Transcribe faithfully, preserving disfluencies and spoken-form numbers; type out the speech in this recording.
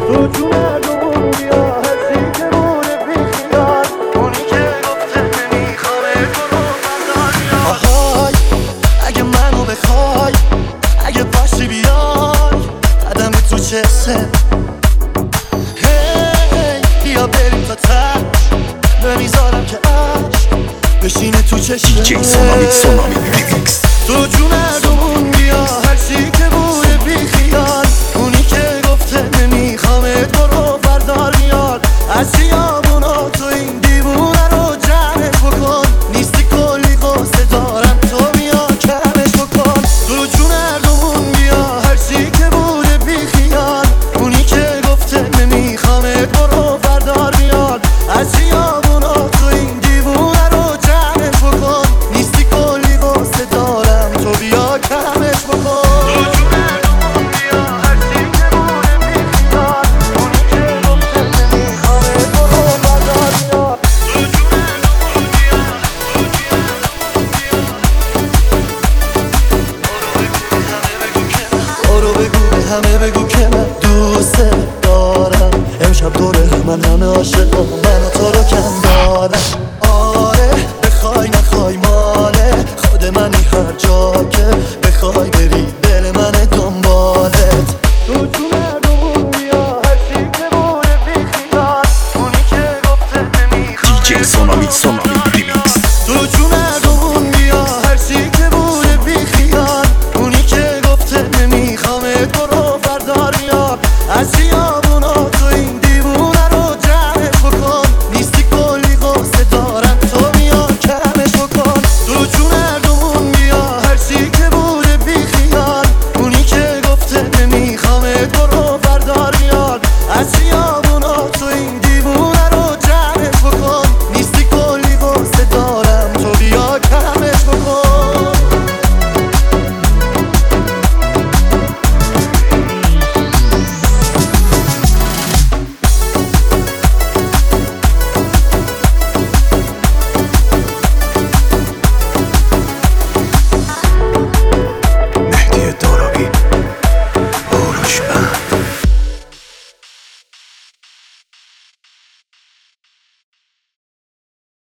تو جونمون بیا هرچی که مونه بیخیال، اونی که گفته نمیخوامه تو رو بردار بیا. آهای اگه منو بخوای، اگه باشی بیای قدم تو چشم، هی بیا بریم تا تش، نمیذارم که عشق بشینه تو چشم. دی جی سونامی سونامی ریمیکس. تو جونمون بیا هرچی که بوده بیخیال، اونی که گفته نمیخوامه برو بردار میاد از خیابونا. تو این دیوونه رو جمعش بکن، نیستی کلی قصه دارم تو بیا کمش بکن. تو جونمون بیا هرچی که بوده بیخیال، اونی که گفته نمیخوامه برو بردار میاد از خیابونا. تو این دیوونه رو جمعش بکن، نیستی کلی قصه دارم تو بیا کمش بکن. همه بگو که من دوست دارم، امشب دوره من همه عاشقم، من و تو رو کم دارم. آره بخوای نخوای ماله خود منی، هر جا که بخوای بری دل من دنبالت. تو جونمون بیا هرچی که بوده بیخیال، اونی که گفته نمیخوامه دی جی سونامی سونامی ریمیکس. تو جونمون بیا هرچی که بوده بیخیال، اونی که گفته نمیخوامه برو بردار میاد از خیابونا. تو این دیوونه رو جمعش بکن، نیستی کلی قصه دارم تو بیا کمش بکن. تو جونمون بیا هرچی که بوده بیخیال، اونی که گفته نمیخوامه برو بردار میاد از خیابونا. تو این دیوونه رو جمعش بکن، نیستی کلی قصه دارم تو بیا کمش بکن. مهدی دارابی.